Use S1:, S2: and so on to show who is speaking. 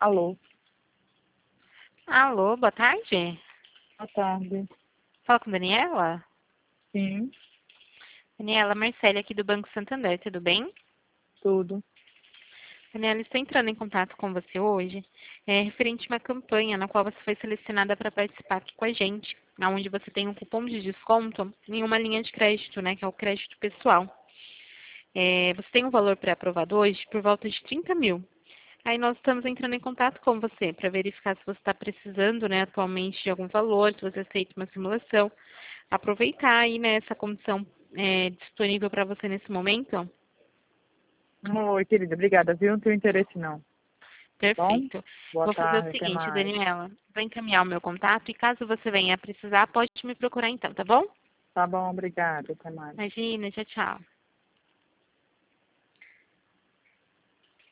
S1: Alô,
S2: Alô, boa tarde.
S1: boa tarde.
S2: Fala com Daniela?
S1: Sim,
S2: Daniela, Marcele aqui do Banco Santander, tudo bem?
S1: tudo.
S2: Daniela, estou entrando em contato com você hoje, referente a uma campanha na qual você foi selecionada para participar aqui com a gente, onde você tem um cupom de desconto em uma linha de crédito, né, que é o crédito pessoal. Você tem um valor pré-aprovado hoje por volta de 30 mil. Aí nós estamos entrando em contato com você para verificar se você está precisando, né, atualmente de algum valor, se você aceita uma simulação. Aproveitar aí, né, essa condição disponível para você nesse momento.
S1: Oi, querida, obrigada, viu? Não tenho interesse não. Bom,
S2: Perfeito.
S1: boa
S2: Vou fazer o
S1: tarde, até
S2: seguinte,
S1: mais.
S2: Daniela, vou encaminhar o meu contato e caso você venha a precisar, pode me procurar então, tá bom?
S1: Tá bom, obrigada, até mais.
S2: Imagina, tchau, tchau.